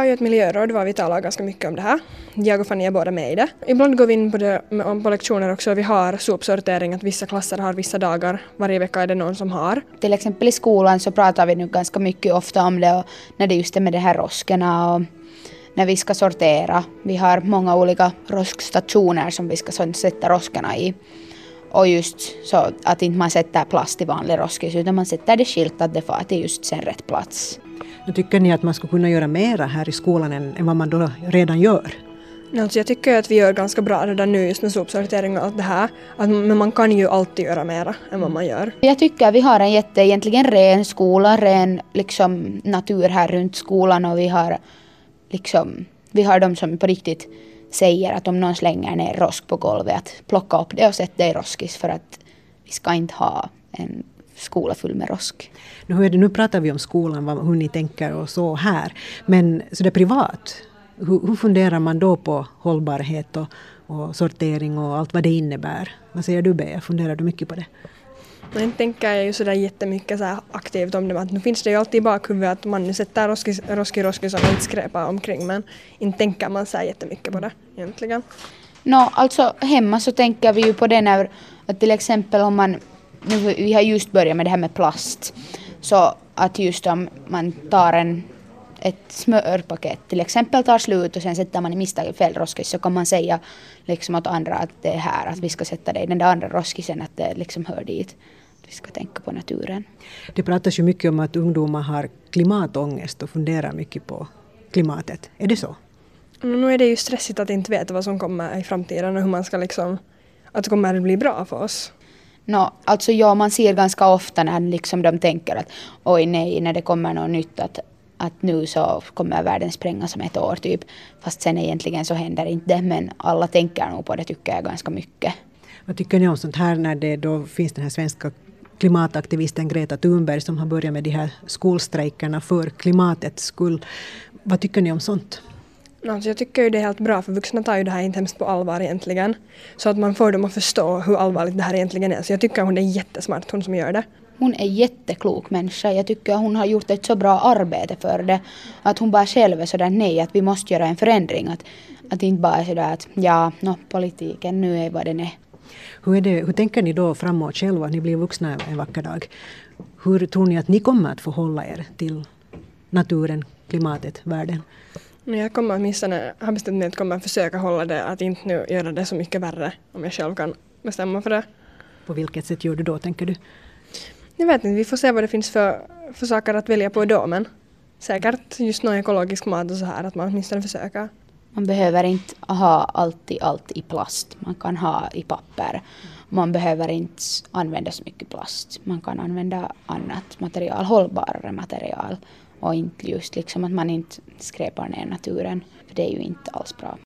har ju ett miljöråd var vi talar ganska mycket om det här. Jag och Fanny är båda med i det. Ibland går vi in på det på lektioner också. Vi har sopsortering, att vissa klasser har vissa dagar. Varje vecka är det någon som har. Till exempel i skolan så pratar vi nu ganska mycket ofta om det, och när det just är med de här roskerna och när vi ska sortera. Vi har många olika roskstationer som vi ska sätta roskarna i. Och just så att inte man sätter plast i vanlig roskis utan man sätter det skilt att det får till just sen rätt plats. Nu tycker ni att man skulle kunna göra mera här i skolan än vad man då redan gör? Alltså jag tycker att vi gör ganska bra redan nu just med sopsortering och allt det här. Men man kan ju alltid göra mera än vad man gör. Jag tycker att vi har en egentligen ren skola, ren liksom, natur här runt skolan och vi har de som på riktigt säger att om någon slänger ner rosk på golvet att plocka upp det och sätta det i roskis för att vi ska inte ha en skola full med rosk. Nu pratar vi om skolan, hur ni tänker och så här. Men så det är privat. Hur funderar man då på hållbarhet och sortering och allt vad det innebär? Vad säger du, Bea? Funderar du mycket på det? Men tänker jag ju sådär jättemycket så här aktivt om det. Att nu finns det ju alltid i bakhuvudet att man nu sätter roski som inte skräpar omkring. Men inte tänker man så här jättemycket på det egentligen. Alltså hemma så tänker vi ju på det när att till exempel om vi har just börjat med det här med plast. Så att just om man tar ett smörpaket till exempel tar slut och sen sätter man i misstag i fel roskis så kan man säga liksom åt andra att det är här att vi ska sätta det i den där andra roskisen att det liksom hör dit. Vi ska tänka på naturen. Det pratas ju mycket om att ungdomar har klimatångest och funderar mycket på klimatet. Är det så? Nu är det ju stressigt att inte veta vad som kommer i framtiden och hur man ska att det kommer att bli bra för oss. Alltså man ser ganska ofta när liksom de tänker att oj nej, när det kommer något nytt att nu så kommer världen sprängas om ett år typ. Fast sen egentligen så händer inte det, men alla tänker nog på det tycker jag ganska mycket. Vad tycker ni om sånt här när det då finns den här svenska klimataktivisten Greta Thunberg som har börjat med de här skolstrejkerna för klimatets skull. Vad tycker ni om sånt? Alltså jag tycker ju det är helt bra för vuxna tar ju det här inte hemskt på allvar egentligen. Så att man får dem att förstå hur allvarligt det här egentligen är. Så jag tycker hon är jättesmart, hon som gör det. Hon är jätteklok människa. Jag tycker hon har gjort ett så bra arbete för det. Att hon bara själv är sådär nej, att vi måste göra en förändring. Att inte bara är sådär att politiken nu är vad den är. Hur tänker ni då framåt själva? Ni blir vuxna en vacker dag. Hur tror ni att ni kommer att förhålla er till naturen, klimatet, världen? Jag kommer åtminstone ha bestämt mig att kommer försöka hålla det, att inte nu göra det så mycket värre om jag själv kan bestämma för det. På vilket sätt gör du då, tänker du? Jag vet inte, vi får se vad det finns för saker att välja på då, men säkert just någon ekologisk mat och så här, att man åtminstone försöker. Man behöver inte ha allt i plast, man kan ha i papper. Man behöver inte använda så mycket plast, man kan använda annat material, hållbarare material. Och inte just liksom att man inte skräpar ner naturen, för det är ju inte alls bra.